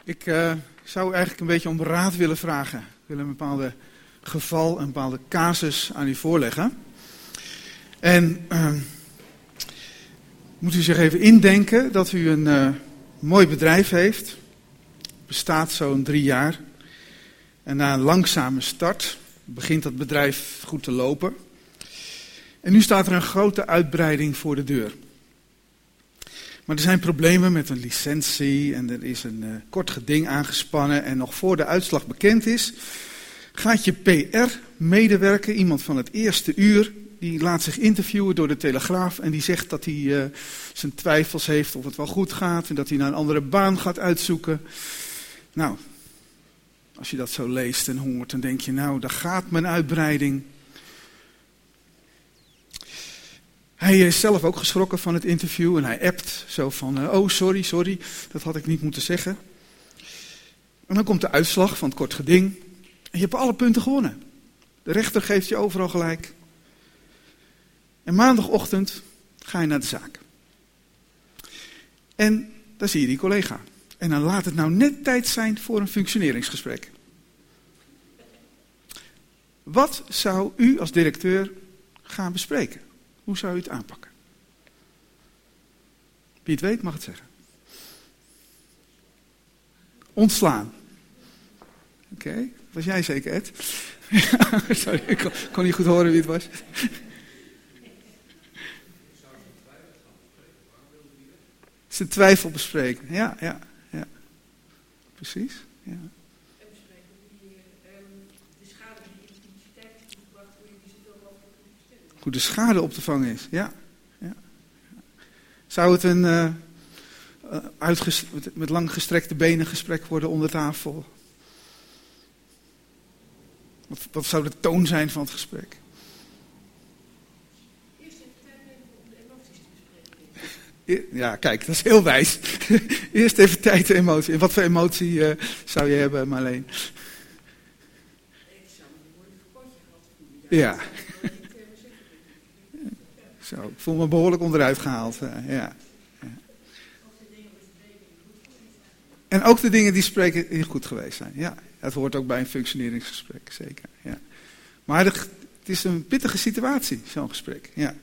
Ik zou eigenlijk een beetje om raad willen vragen. Ik wil een bepaalde geval, een bepaalde casus aan u voorleggen. En moet u zich even indenken dat u een mooi bedrijf heeft. Bestaat zo'n 3 jaar. En na een langzame start begint dat bedrijf goed te lopen. En nu staat er een grote uitbreiding voor de deur. Maar er zijn problemen met een licentie en er is een kort geding aangespannen. En nog voor de uitslag bekend is, gaat je PR-medewerker, iemand van het eerste uur, die laat zich interviewen door de Telegraaf. En die zegt dat hij zijn twijfels heeft of het wel goed gaat en dat hij naar een andere baan gaat uitzoeken. Nou, als je dat zo leest en hoort, dan denk je, nou, daar gaat mijn uitbreiding. Hij is zelf ook geschrokken van het interview en hij appt zo van, oh sorry, dat had ik niet moeten zeggen. En dan komt de uitslag van het kort geding en je hebt alle punten gewonnen. De rechter geeft je overal gelijk. En maandagochtend ga je naar de zaak. En dan zie je die collega. En dan laat het nou net tijd zijn voor een functioneringsgesprek. Wat zou u als directeur gaan bespreken? Hoe zou u het aanpakken? Wie het weet mag het zeggen. Ontslaan. Oké, was jij zeker, Ed? Sorry, ik kon niet goed horen wie het was. Zijn twijfel bespreken. Ja. Precies. Ja. En bespreken de schade die de identiteit heeft toegebracht, hoe je die zoveel mogelijk kunt verstellen. Hoe de schade op te vangen is, ja. Zou het een met lang gestrekte benen gesprek worden onder tafel? Wat zou de toon zijn van het gesprek? Eerst even tijd nemen om de emoties te bespreken. Ja, kijk, dat is heel wijs. Eerst even tijd en emotie. En wat voor emotie zou je hebben, Marleen? Ik zou me behoorlijk kapotje gehad voelen. Ja. Zo, ik voel me behoorlijk onderuit gehaald. Ja. En ook de dingen die spreken die goed geweest zijn. Ja, dat hoort ook bij een functioneringsgesprek, zeker. Ja. Maar het is een pittige situatie, zo'n gesprek. Ja,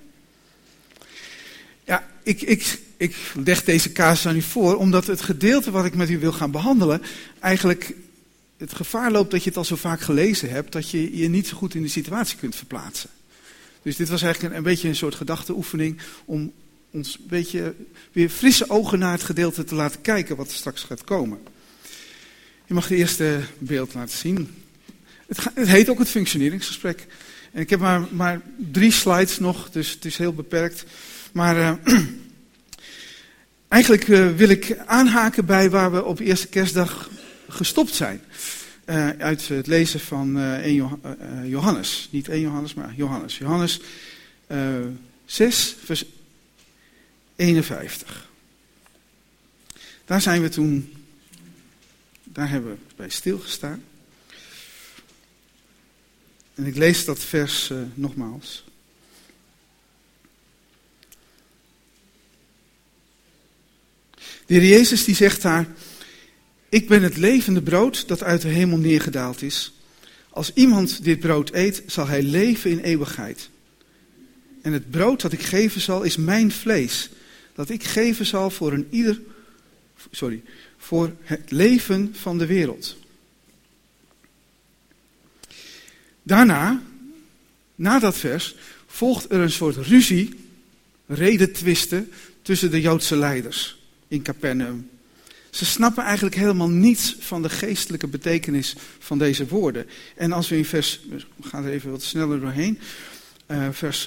ik leg deze casus aan u voor, omdat het gedeelte wat ik met u wil gaan behandelen, eigenlijk het gevaar loopt dat je het al zo vaak gelezen hebt, dat je je niet zo goed in de situatie kunt verplaatsen. Dus dit was eigenlijk een beetje een soort gedachteoefening om ons een beetje weer frisse ogen naar het gedeelte te laten kijken wat er straks gaat komen. Je mag het eerste beeld laten zien. Het heet ook het functioneringsgesprek. En ik heb maar 3 slides nog, dus het is heel beperkt. Maar eigenlijk wil ik aanhaken bij waar we op eerste kerstdag gestopt zijn. Uit het lezen van Johannes. Niet 1 Johannes, maar Johannes. Johannes 6, vers 51. Daar hebben we bij stilgestaan. En ik lees dat vers nogmaals. De Heer Jezus die zegt daar: ik ben het levende brood dat uit de hemel neergedaald is. Als iemand dit brood eet, zal hij leven in eeuwigheid. En het brood dat ik geven zal, is mijn vlees, dat ik geven zal voor het leven van de wereld. Daarna, na dat vers, volgt er een soort ruzie, redetwisten tussen de Joodse leiders in Capernaum. Ze snappen eigenlijk helemaal niets van de geestelijke betekenis van deze woorden. En als we in we gaan er even wat sneller doorheen, vers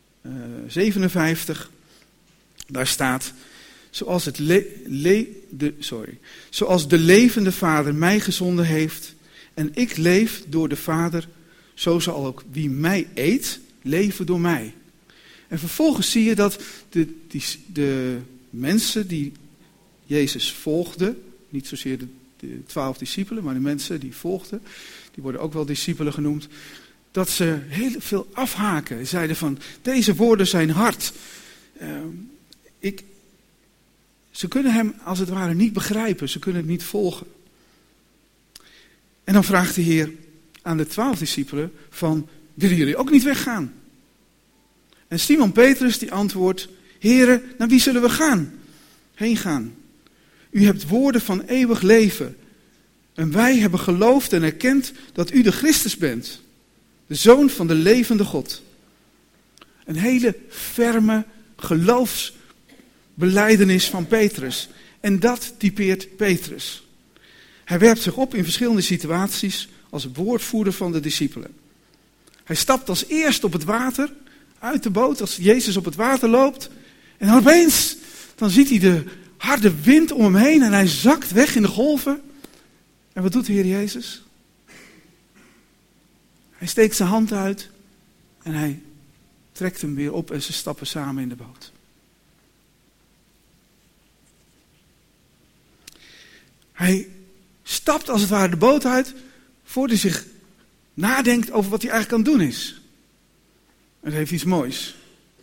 57, daar staat: zoals de levende Vader mij gezonden heeft en ik leef door de Vader, zo zal ook wie mij eet, leven door mij. En vervolgens zie je dat de mensen die Jezus volgden, niet zozeer de 12 discipelen, maar de mensen die volgden, die worden ook wel discipelen genoemd, dat ze heel veel afhaken. Zeiden van, deze woorden zijn hard. Ze kunnen hem als het ware niet begrijpen, ze kunnen het niet volgen. En dan vraagt de Heer aan de 12 discipelen van, willen jullie ook niet weggaan? En Simon Petrus die antwoordt, Heere, naar wie zullen we gaan? Heen gaan. U hebt woorden van eeuwig leven. En wij hebben geloofd en erkend dat u de Christus bent. De Zoon van de levende God. Een hele ferme geloofsbelijdenis van Petrus. En dat typeert Petrus. Hij werpt zich op in verschillende situaties als woordvoerder van de discipelen. Hij stapt als eerst op het water, uit de boot, als Jezus op het water loopt. En dan opeens, dan ziet hij de harde wind om hem heen en hij zakt weg in de golven. En wat doet de Heer Jezus? Hij steekt zijn hand uit en hij trekt hem weer op en ze stappen samen in de boot. Hij stapt als het ware de boot uit voordat hij zich nadenkt over wat hij eigenlijk aan het doen is. En dat heeft iets moois.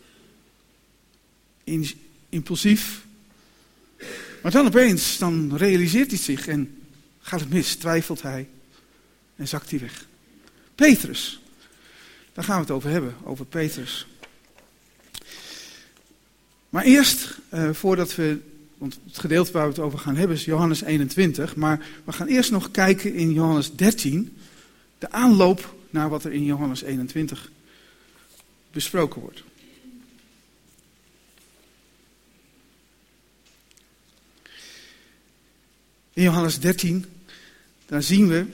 Impulsief. Maar dan opeens, dan realiseert hij zich en gaat het mis, twijfelt hij en zakt hij weg. Petrus, daar gaan we het over hebben, over Petrus. Maar eerst, voordat we, want het gedeelte waar we het over gaan hebben is Johannes 21, maar we gaan eerst nog kijken in Johannes 13, de aanloop naar wat er in Johannes 21 besproken wordt. In Johannes 13, daar zien we,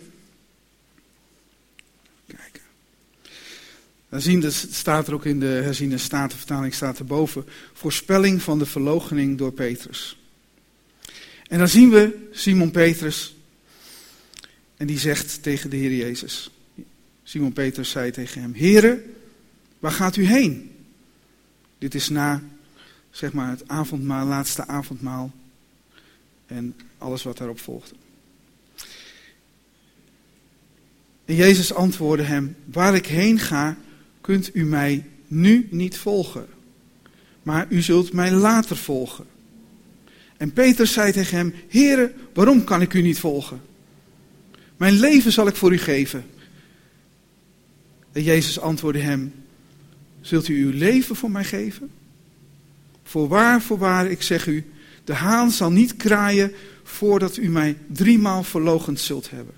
kijken, daar zien we, staat er ook in de herziene statenvertaling, staat erboven, voorspelling van de verloochening door Petrus. En dan zien we Simon Petrus en die zegt tegen de Heer Jezus. Simon Petrus zei tegen hem, Heere, waar gaat u heen? Dit is na, zeg maar, het avondmaal, laatste avondmaal en alles wat daarop volgde. En Jezus antwoordde hem, waar ik heen ga, kunt u mij nu niet volgen, maar u zult mij later volgen. En Petrus zei tegen hem, Heere, waarom kan ik u niet volgen? Mijn leven zal ik voor u geven. En Jezus antwoordde hem, zult u uw leven voor mij geven? Voorwaar, ik zeg u, de haan zal niet kraaien voordat u mij 3 maal verloochend zult hebben.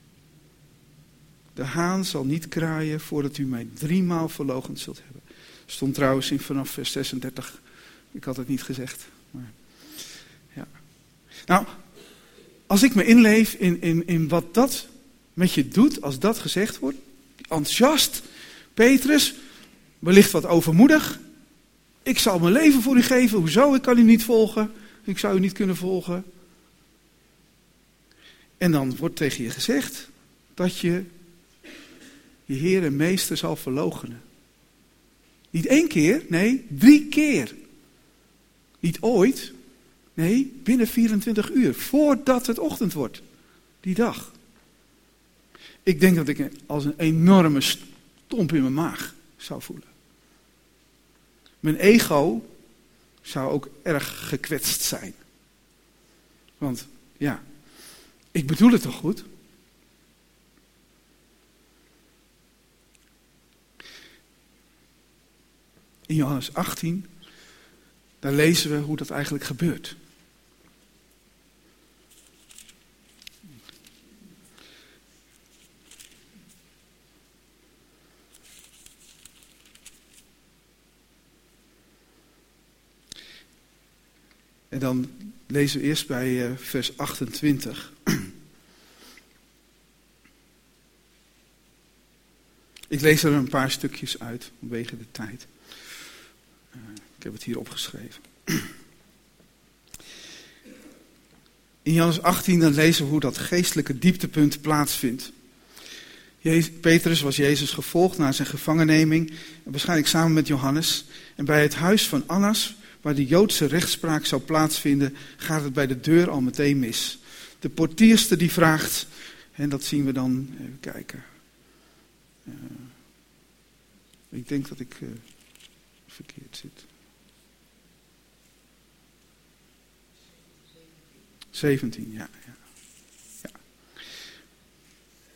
De haan zal niet kraaien voordat u mij 3 maal verloochend zult hebben. Stond trouwens vanaf vers 36. Ik had het niet gezegd. Maar, ja. Nou, als ik me inleef in wat dat met je doet, als dat gezegd wordt. Enthousiast, Petrus, wellicht wat overmoedig. Ik zal mijn leven voor u geven. Hoezo? Ik kan u niet volgen. Ik zou u niet kunnen volgen. En dan wordt tegen je gezegd dat je Heer en Meester zal verloochenen. Niet 1 keer, nee, 3 keer. Niet ooit, nee, binnen 24 uur, voordat het ochtend wordt, die dag. Ik denk dat ik als een enorme stomp in mijn maag zou voelen. Mijn ego zou ook erg gekwetst zijn. Want ja, ik bedoel het toch goed? In Johannes 18, daar lezen we hoe dat eigenlijk gebeurt. En dan lezen we eerst bij vers 28. Ik lees er een paar stukjes uit, vanwege de tijd. Ik heb het hier opgeschreven. In Johannes 18 dan lezen we hoe dat geestelijke dieptepunt plaatsvindt. Petrus was Jezus gevolgd na zijn gevangenneming, waarschijnlijk samen met Johannes. En bij het huis van Annas, waar de Joodse rechtspraak zou plaatsvinden, gaat het bij de deur al meteen mis. De portierster die vraagt, en dat zien we dan, even kijken. Ik denk dat ik verkeerd zit. 17, ja.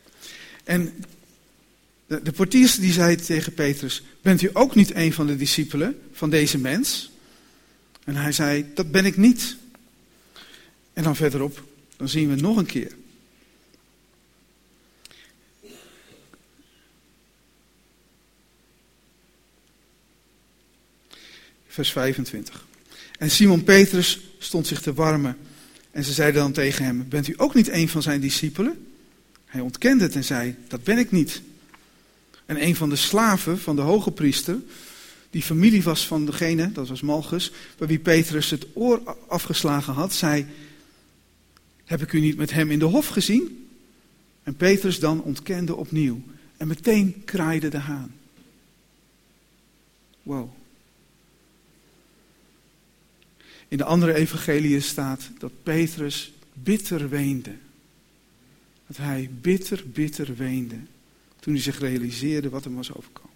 En de portier die zei tegen Petrus, bent u ook niet een van de discipelen van deze mens? En hij zei, dat ben ik niet. En dan verderop, dan zien we het nog een keer. Vers 25. En Simon Petrus stond zich te warmen. En ze zeiden dan tegen hem, bent u ook niet een van zijn discipelen? Hij ontkende het en zei, dat ben ik niet. En een van de slaven van de hoge priester, die familie was van degene, dat was Malchus, bij wie Petrus het oor afgeslagen had, zei, heb ik u niet met hem in de hof gezien? En Petrus dan ontkende opnieuw. En meteen kraaide de haan. Wow. In de andere evangeliën staat dat Petrus bitter weende. Dat hij bitter weende. Toen hij zich realiseerde wat hem was overkomen.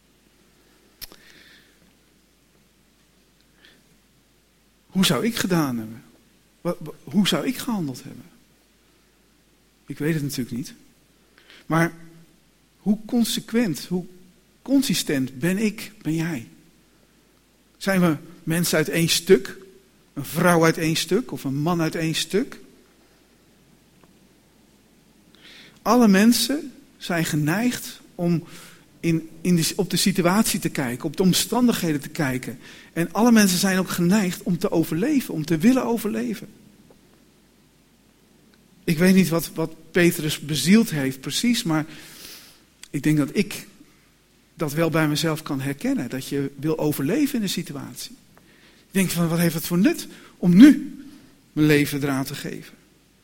Hoe zou ik gedaan hebben? Hoe zou ik gehandeld hebben? Ik weet het natuurlijk niet. Maar hoe consequent, hoe consistent ben jij? Zijn we mensen uit één stuk? Een vrouw uit één stuk of een man uit één stuk? Alle mensen zijn geneigd om op de situatie te kijken, op de omstandigheden te kijken. En alle mensen zijn ook geneigd om te overleven, om te willen overleven. Ik weet niet wat Petrus bezield heeft precies, maar ik denk dat ik dat wel bij mezelf kan herkennen. Dat je wil overleven in een situatie. Ik denk van, wat heeft het voor nut om nu mijn leven eraan te geven?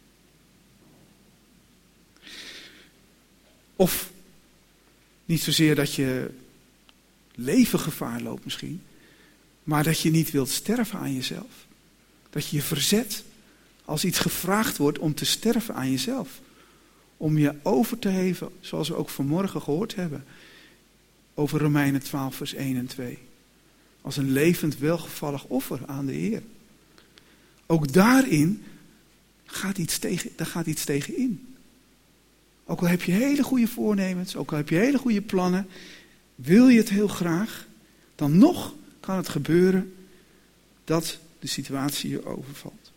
Of niet zozeer dat je levengevaar loopt misschien, maar dat je niet wilt sterven aan jezelf. Dat je je verzet als iets gevraagd wordt om te sterven aan jezelf. Om je over te geven, zoals we ook vanmorgen gehoord hebben, over Romeinen 12 vers 1 en 2. Als een levend welgevallig offer aan de Heer. Ook daarin gaat iets tegen in. Ook al heb je hele goede voornemens, ook al heb je hele goede plannen, wil je het heel graag, dan nog kan het gebeuren dat de situatie je overvalt.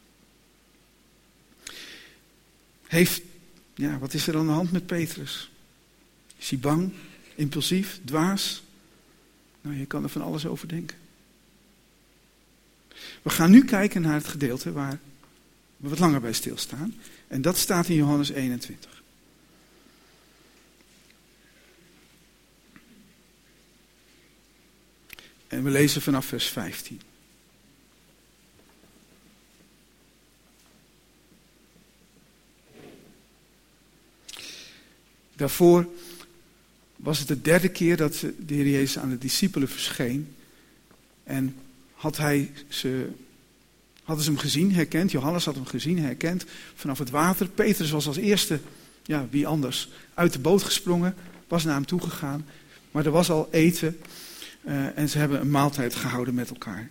Wat is er aan de hand met Petrus? Is hij bang, impulsief, dwaas? Nou, je kan er van alles over denken. We gaan nu kijken naar het gedeelte waar we wat langer bij stilstaan. En dat staat in Johannes 21. En we lezen vanaf vers 15. Daarvoor was het de derde keer dat de Heer Jezus aan de discipelen verscheen. En hadden ze hem gezien, herkend. Johannes had hem gezien, herkend vanaf het water. Petrus was als eerste, wie anders, uit de boot gesprongen. Was naar hem toegegaan. Maar er was al eten. En ze hebben een maaltijd gehouden met elkaar.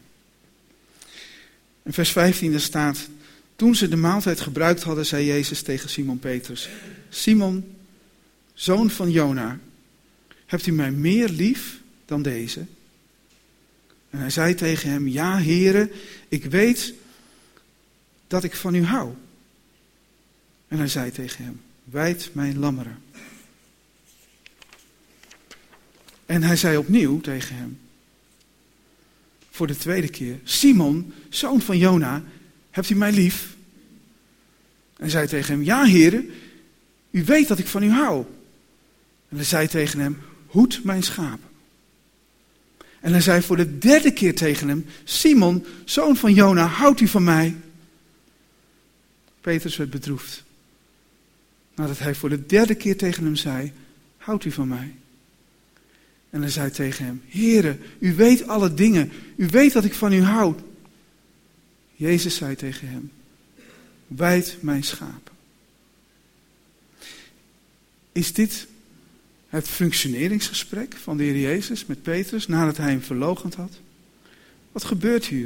In vers 15 staat, toen ze de maaltijd gebruikt hadden, zei Jezus tegen Simon Petrus, Simon, zoon van Jona, hebt u mij meer lief dan deze? En hij zei tegen hem, ja Heere, ik weet dat ik van u hou. En hij zei tegen hem, wijd mijn lammeren. En hij zei opnieuw tegen hem, voor de tweede keer, Simon, zoon van Jona, hebt u mij lief? En hij zei tegen hem, ja Heere, u weet dat ik van u hou. En hij zei tegen hem, hoed mijn schapen. En hij zei voor de derde keer tegen hem, Simon, zoon van Jona, houdt u van mij? Petrus werd bedroefd. Nadat hij voor de derde keer tegen hem zei, houdt u van mij? En hij zei tegen hem, Heere, u weet alle dingen. U weet dat ik van u hou. Jezus zei tegen hem, wijd mijn schapen. Is dit het functioneringsgesprek van de Heer Jezus met Petrus nadat hij hem verloochend had? Wat gebeurt hier?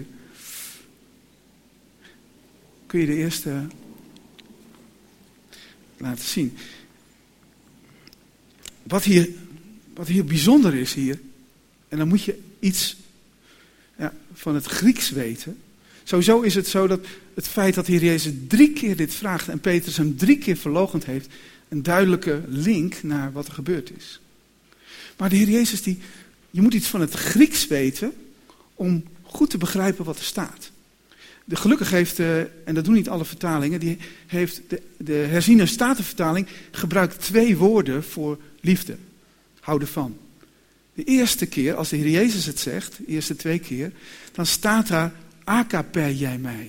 Kun je de eerste laten zien? wat hier bijzonder is hier, en dan moet je iets van het Grieks weten. Sowieso is het zo dat het feit dat de Heer Jezus 3 keer dit vraagt en Petrus hem 3 keer verloochend heeft, een duidelijke link naar wat er gebeurd is. Maar de Heer Jezus, je moet iets van het Grieks weten om goed te begrijpen wat er staat. Gelukkig heeft, en dat doen niet alle vertalingen, de herziene statenvertaling gebruikt 2 woorden voor liefde. Hou ervan. De eerste keer, als de Heer Jezus het zegt, de eerste 2 keer, dan staat daar, agape jij mij.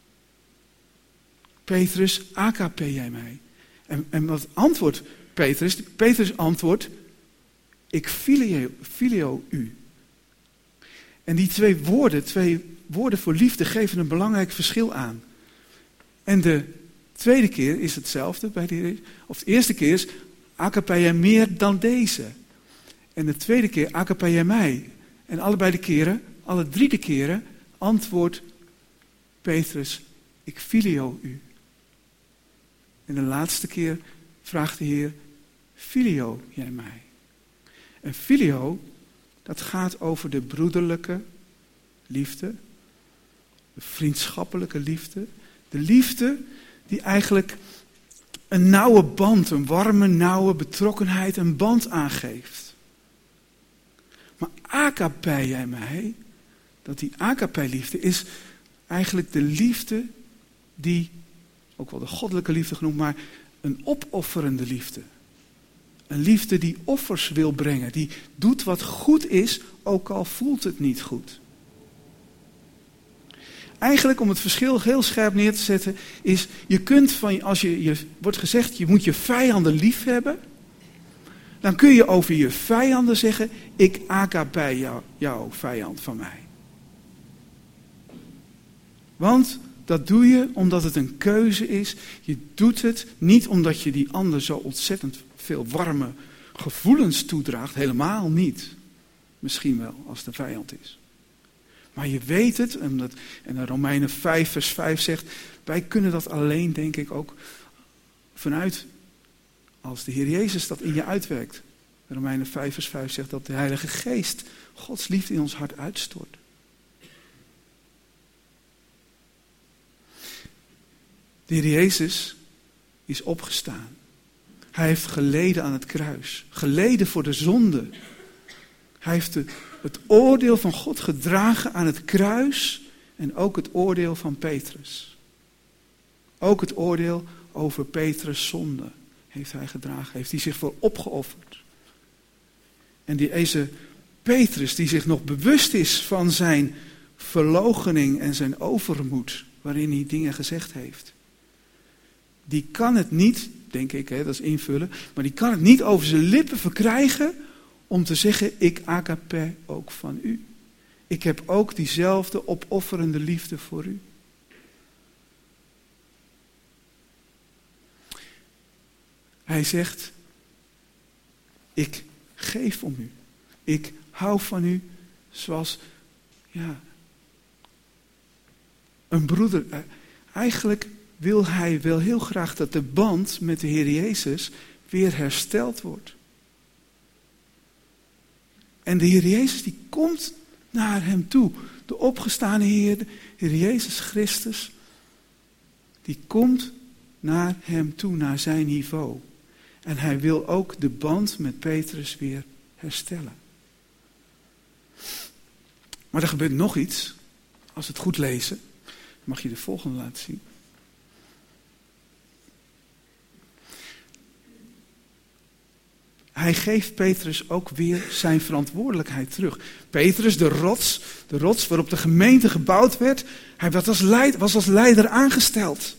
Petrus, agape jij mij. En wat antwoordt Petrus? Petrus antwoordt, ik filio u. En die 2 woorden voor liefde geven een belangrijk verschil aan. En de tweede keer is hetzelfde bij de Heer. Of de eerste keer is agape meer dan deze. En de tweede keer agape mij. En allebei de keren, alle 3 de keren, antwoordt Petrus, ik filio u. En de laatste keer vraagt de Heer, filio jij mij. En filio, dat gaat over de broederlijke liefde, de vriendschappelijke liefde, de liefde die eigenlijk een nauwe band, een warme, nauwe betrokkenheid, een band aangeeft. Maar agape jij mij, dat die agape liefde is eigenlijk de liefde die, ook wel de goddelijke liefde genoemd, maar een opofferende liefde. Een liefde die offers wil brengen, die doet wat goed is, ook al voelt het niet goed. Eigenlijk, om het verschil heel scherp neer te zetten, is, je kunt als je wordt gezegd, je moet je vijanden lief hebben, dan kun je over je vijanden zeggen, ik agape jou, vijand van mij. Want dat doe je omdat het een keuze is. Je doet het niet omdat je die ander zo ontzettend veel warme gevoelens toedraagt. Helemaal niet. Misschien wel, als de vijand is. Maar je weet het, en de Romeinen 5 vers 5 zegt, wij kunnen dat alleen, denk ik, ook vanuit, als de Heer Jezus dat in je uitwerkt. De Romeinen 5 vers 5 zegt dat de Heilige Geest Gods liefde in ons hart uitstort. De Heer Jezus is opgestaan. Hij heeft geleden aan het kruis. Geleden voor de zonde. Hij heeft het oordeel van God gedragen aan het kruis. En ook het oordeel van Petrus. Ook het oordeel over Petrus' zonde heeft hij gedragen. Heeft hij zich voor opgeofferd. En deze Petrus die zich nog bewust is van zijn verloochening en zijn overmoed. Waarin hij dingen gezegd heeft. Die kan het niet, denk ik, dat is invullen, maar die kan het niet over zijn lippen verkrijgen om te zeggen, ik agape ook van u. Ik heb ook diezelfde opofferende liefde voor u. Hij zegt, ik geef om u. Ik hou van u zoals, een broeder. Eigenlijk wil hij wel heel graag dat de band met de Heer Jezus weer hersteld wordt. En de Heer Jezus die komt naar hem toe. De opgestane Heer, de Heer Jezus Christus, die komt naar hem toe, naar zijn niveau. En hij wil ook de band met Petrus weer herstellen. Maar er gebeurt nog iets. Als we het goed lezen, mag je de volgende laten zien. Hij geeft Petrus ook weer zijn verantwoordelijkheid terug. Petrus, de rots waarop de gemeente gebouwd werd, hij was als leider aangesteld.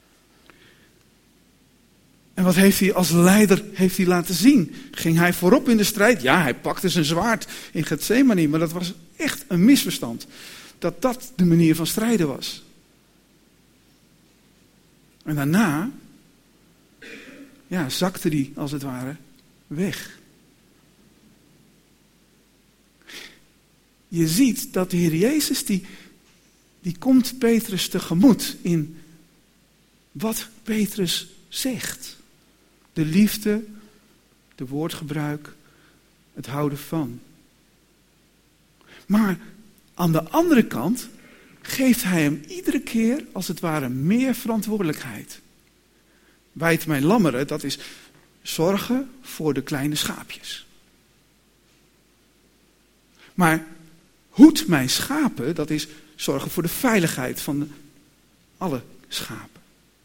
En wat heeft hij als leider laten zien? Ging hij voorop in de strijd? Ja, hij pakte zijn zwaard in Getsemane, maar dat was echt een misverstand. Dat de manier van strijden was. En daarna, zakte hij als het ware weg. Je ziet dat de Heer Jezus, die komt Petrus tegemoet in wat Petrus zegt. De de woordgebruik, het houden van. Maar aan de andere kant geeft hij hem iedere keer als het ware meer verantwoordelijkheid. Wijd mijn lammeren, dat is zorgen voor de kleine schaapjes. Maar hoed mijn schapen, dat is zorgen voor de veiligheid van alle schapen.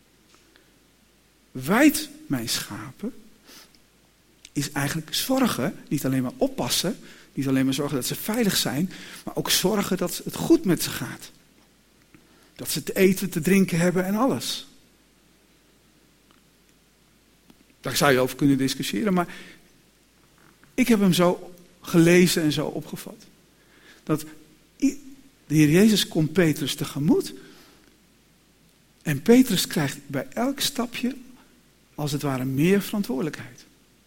Wijd mijn schapen is eigenlijk zorgen, niet alleen maar oppassen, niet alleen maar zorgen dat ze veilig zijn, maar ook zorgen dat het goed met ze gaat. Dat ze te eten, te drinken hebben en alles. Daar zou je over kunnen discussiëren, maar ik heb hem zo gelezen en zo opgevat. Dat de Heer Jezus komt Petrus tegemoet. En Petrus krijgt bij elk stapje, als het ware, meer verantwoordelijkheid.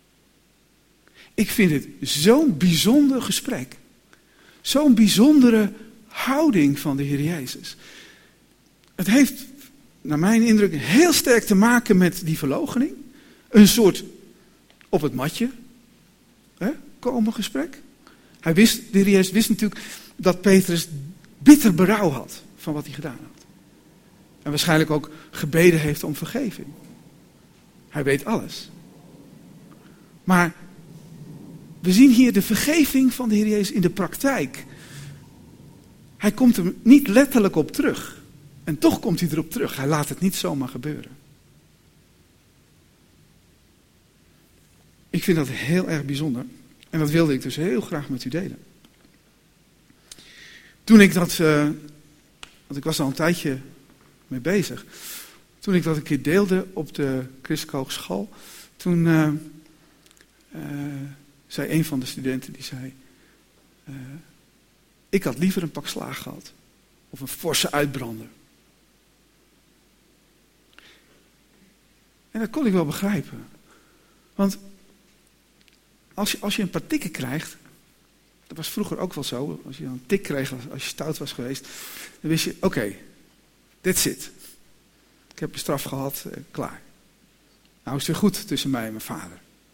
Ik vind het zo'n bijzonder gesprek. Zo'n bijzondere houding van de Heer Jezus. Het heeft, naar mijn indruk, heel sterk te maken met die verloochening. Een soort op het matje komen gesprek. De Heer Jezus wist natuurlijk dat Petrus bitter berouw had van wat hij gedaan had. En waarschijnlijk ook gebeden heeft om vergeving. Hij weet alles. Maar we zien hier de vergeving van de Heer Jezus in de praktijk. Hij komt er niet letterlijk op terug. En toch komt hij erop terug. Hij laat het niet zomaar gebeuren. Ik vind dat heel erg bijzonder. En dat wilde ik dus heel graag met u delen. Toen ik dat, want ik was al een tijdje mee bezig. Toen ik dat een keer deelde op de Christelijke Hogeschool. Toen zei een van de studenten, die zei, ik had liever een pak slaag gehad. Of een forse uitbrander. En dat kon ik wel begrijpen. Want als je een paar tikken krijgt, dat was vroeger ook wel zo, als je een tik kreeg als je stout was geweest, dan wist je, oké, that's it. Ik heb een straf gehad, klaar. Nou is het weer goed tussen mij en mijn vader.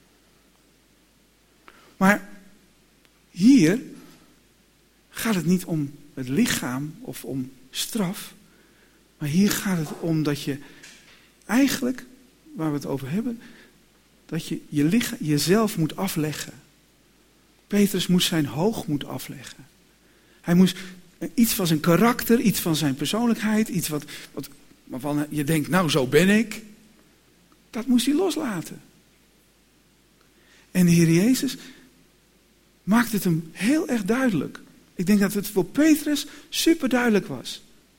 Maar hier gaat het niet om het lichaam of om straf, maar hier gaat het om dat je eigenlijk, waar we het over hebben, dat je jezelf moet afleggen. Petrus moest zijn hoogmoed afleggen. Hij moest iets van zijn karakter, iets van zijn persoonlijkheid, iets waarvan je denkt, nou zo ben ik. Dat moest hij loslaten. En de Heer Jezus maakt het hem heel erg duidelijk. Ik denk dat het voor Petrus super duidelijk was.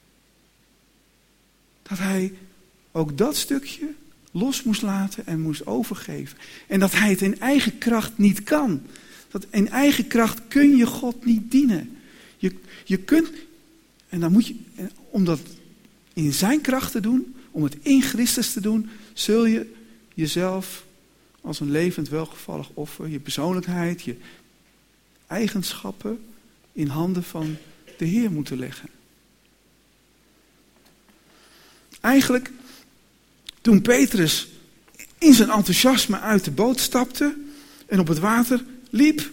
Dat hij ook dat stukje los moest laten en moest overgeven. En dat hij het in eigen kracht niet kan. Dat in eigen kracht kun je God niet dienen. Je kunt, en dan moet je, om dat in zijn kracht te doen, om het in Christus te doen, zul je jezelf als een levend welgevallig offer, je persoonlijkheid, je eigenschappen in handen van de Heer moeten leggen. Eigenlijk, toen Petrus in zijn enthousiasme uit de boot stapte en op het water liep,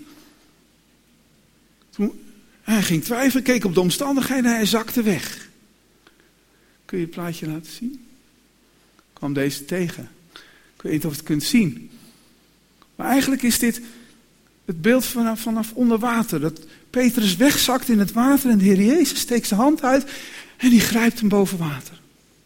toen hij ging twijfelen, keek op de omstandigheden en hij zakte weg. Kun je het plaatje laten zien? Ik kwam deze tegen. Ik weet niet of je het kunt zien. Maar eigenlijk is dit het beeld vanaf onder water. Dat Petrus wegzakt in het water en de Heer Jezus steekt zijn hand uit en die grijpt hem boven water.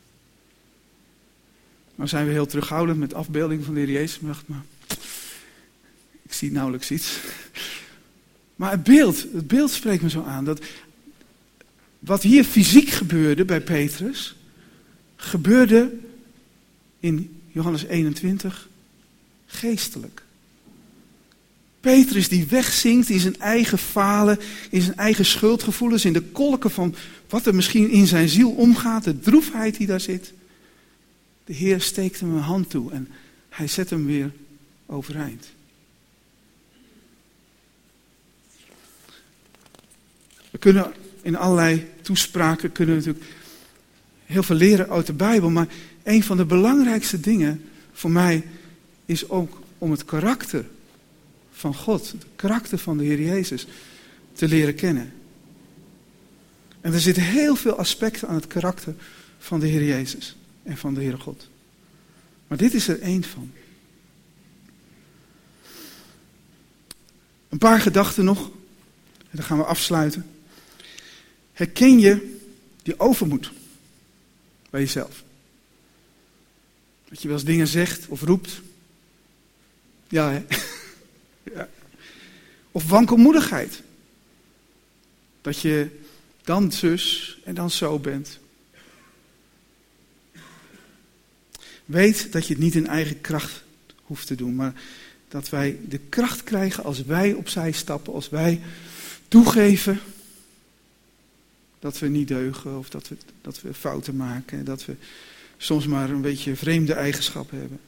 Nou zijn we heel terughoudend met afbeeldingen van de Heer Jezus. Maar ik zie nauwelijks iets. Maar het beeld spreekt me zo aan. Dat wat hier fysiek gebeurde bij Petrus, gebeurde in Johannes 21 geestelijk. Petrus die wegzinkt in zijn eigen falen, in zijn eigen schuldgevoelens, in de kolken van wat er misschien in zijn ziel omgaat, de droefheid die daar zit. De Heer steekt hem een hand toe en hij zet hem weer overeind. We kunnen in allerlei toespraken natuurlijk heel veel leren uit de Bijbel, maar een van de belangrijkste dingen voor mij is ook om het karakter van God, het karakter van de Heer Jezus, te leren kennen. En er zitten heel veel aspecten aan het karakter van de Heer Jezus en van de Heere God. Maar dit is er één van. Een paar gedachten nog, en dan gaan we afsluiten. Herken je die overmoed bij jezelf? Dat je wel eens dingen zegt of roept. Ja, hè? Ja. Of wankelmoedigheid. Dat je dan zus en dan zo bent. Weet dat je het niet in eigen kracht hoeft te doen, maar dat wij de kracht krijgen als wij opzij stappen, als wij toegeven dat we niet deugen of dat we fouten maken, dat we soms maar een beetje vreemde eigenschappen hebben.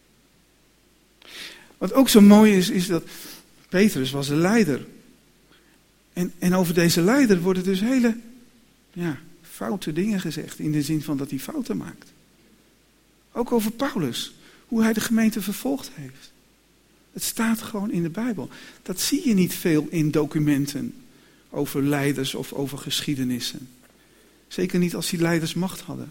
Wat ook zo mooi is dat Petrus was een leider. En over deze leider worden dus hele foute dingen gezegd, in de zin van dat hij fouten maakt. Ook over Paulus, hoe hij de gemeente vervolgd heeft. Het staat gewoon in de Bijbel. Dat zie je niet veel in documenten over leiders of over geschiedenissen. Zeker niet als die leiders macht hadden.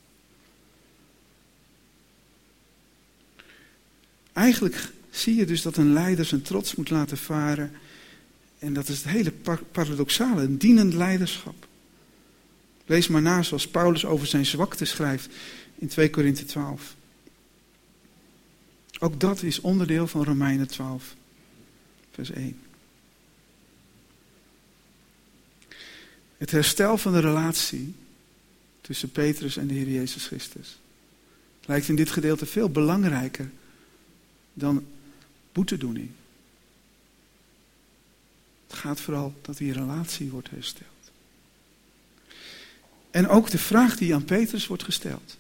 Eigenlijk zie je dus dat een leider zijn trots moet laten varen. En dat is het hele paradoxale, een dienend leiderschap. Lees maar na zoals Paulus over zijn zwakte schrijft in 2 Korinthe 12. Ook dat is onderdeel van Romeinen 12, vers 1. Het herstel van de relatie tussen Petrus en de Heer Jezus Christus lijkt in dit gedeelte veel belangrijker dan boetedoening. Het gaat vooral dat die relatie wordt hersteld. En ook de vraag die aan Petrus wordt gesteld.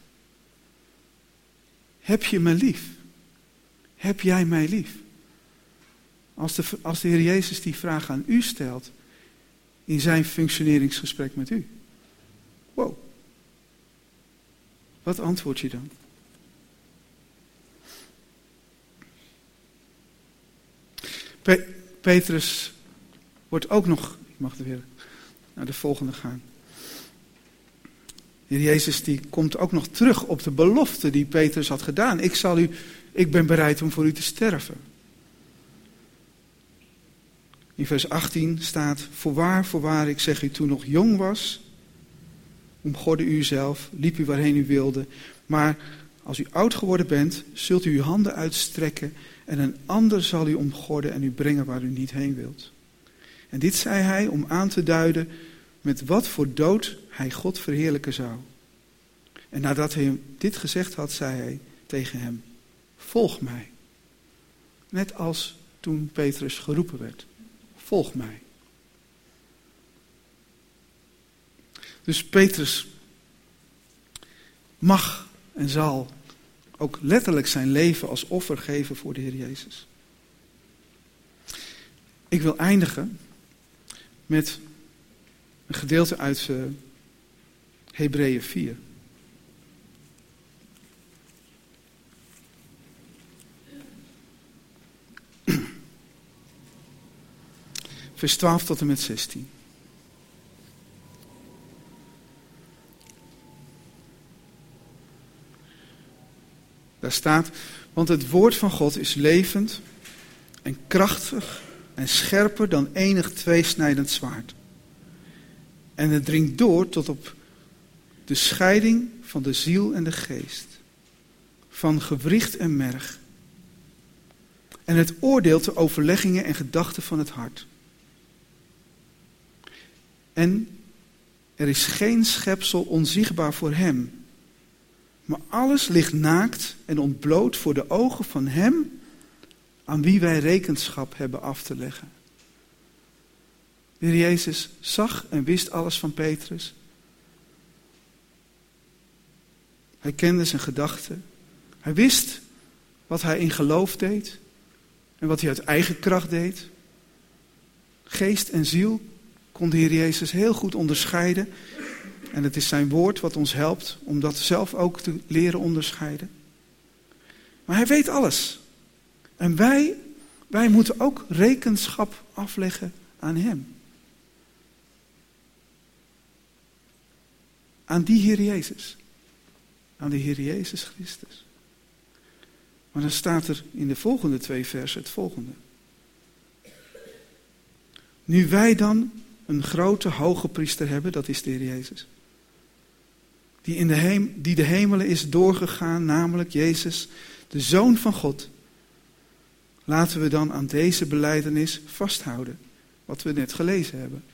Heb je me lief? Heb jij mij lief? Als de Heer Jezus die vraag aan u stelt in zijn functioneringsgesprek met u. Wow. Wat antwoord je dan? Petrus wordt ook nog, ik mag er weer naar de volgende gaan. De Heer Jezus die komt ook nog terug op de belofte die Petrus had gedaan. Ik ben bereid om voor u te sterven. In vers 18 staat, voorwaar, ik zeg u, toen nog jong was, omgorde u zelf, liep u waarheen u wilde. Maar als u oud geworden bent, zult u uw handen uitstrekken en een ander zal u omgorden en u brengen waar u niet heen wilt. En dit zei hij om aan te duiden met wat voor dood hij God verheerlijken zou. En nadat hij hem dit gezegd had, zei hij tegen hem, volg mij. Net als toen Petrus geroepen werd. Volg mij. Dus Petrus mag en zal ook letterlijk zijn leven als offer geven voor de Heer Jezus. Ik wil eindigen met een gedeelte uit Hebreeën 4. Vers 12 tot en met 16. Daar staat, want het woord van God is levend en krachtig en scherper dan enig tweesnijdend zwaard. En het dringt door tot op de scheiding van de ziel en de geest, van gewricht en merg. En het oordeelt de overleggingen en gedachten van het hart. En er is geen schepsel onzichtbaar voor hem. Maar alles ligt naakt en ontbloot voor de ogen van hem aan wie wij rekenschap hebben af te leggen. De Heer Jezus zag en wist alles van Petrus. Hij kende zijn gedachten. Hij wist wat hij in geloof deed en wat hij uit eigen kracht deed. Geest en ziel kon de Heer Jezus heel goed onderscheiden. En het is zijn woord wat ons helpt om dat zelf ook te leren onderscheiden. Maar hij weet alles. En wij Wij moeten ook rekenschap afleggen aan hem. Aan die Heer Jezus. Aan de Heer Jezus Christus. Maar dan staat er in de volgende 2 versen het volgende. Nu wij dan een grote hoge priester hebben, dat is de Heer Jezus. Die de hemelen is doorgegaan, namelijk Jezus, de Zoon van God. Laten we dan aan deze belijdenis vasthouden, wat we net gelezen hebben.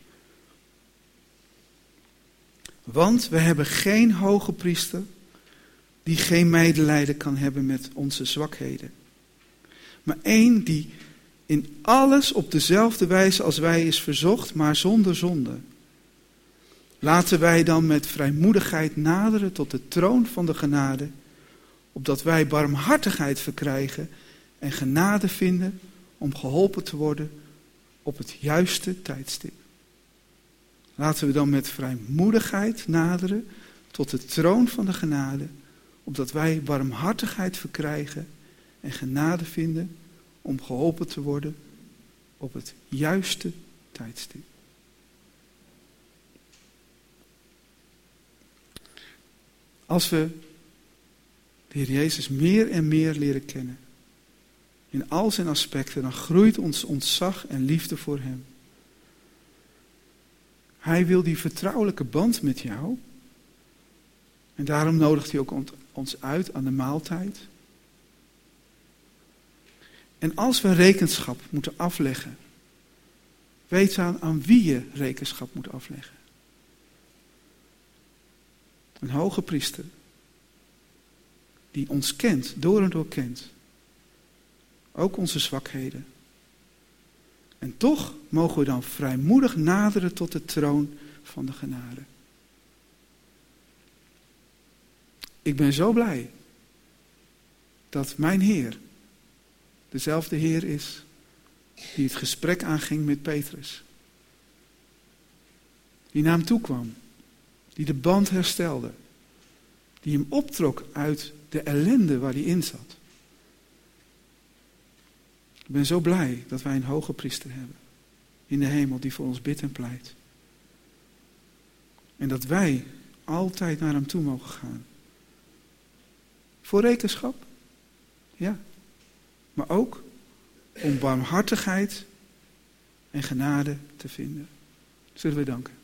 Want we hebben geen hoge priester die geen medelijden kan hebben met onze zwakheden. Maar één die in alles op dezelfde wijze als wij is verzocht, maar zonder zonde. Laten wij dan met vrijmoedigheid naderen tot de troon van de genade, opdat wij barmhartigheid verkrijgen en genade vinden om geholpen te worden op het juiste tijdstip. Laten we dan met vrijmoedigheid naderen tot de troon van de genade, opdat wij barmhartigheid verkrijgen en genade vinden om geholpen te worden op het juiste tijdstip. Als we de Heer Jezus meer en meer leren kennen, in al zijn aspecten, dan groeit ons ontzag en liefde voor hem. Hij wil die vertrouwelijke band met jou. En daarom nodigt hij ook ons uit aan de maaltijd. En als we rekenschap moeten afleggen, weet aan wie je rekenschap moet afleggen. Een hoge priester, die ons kent, door en door kent. Ook onze zwakheden. En toch mogen we dan vrijmoedig naderen tot de troon van de genade. Ik ben zo blij dat mijn Heer dezelfde Heer is die het gesprek aanging met Petrus. Die naar hem toe kwam. Die de band herstelde. Die hem optrok uit de ellende waar hij in zat. Ik ben zo blij dat wij een hoge priester hebben. In de hemel die voor ons bidt en pleit. En dat wij altijd naar hem toe mogen gaan. Voor rekenschap. Ja. Maar ook om barmhartigheid en genade te vinden. Zullen we danken.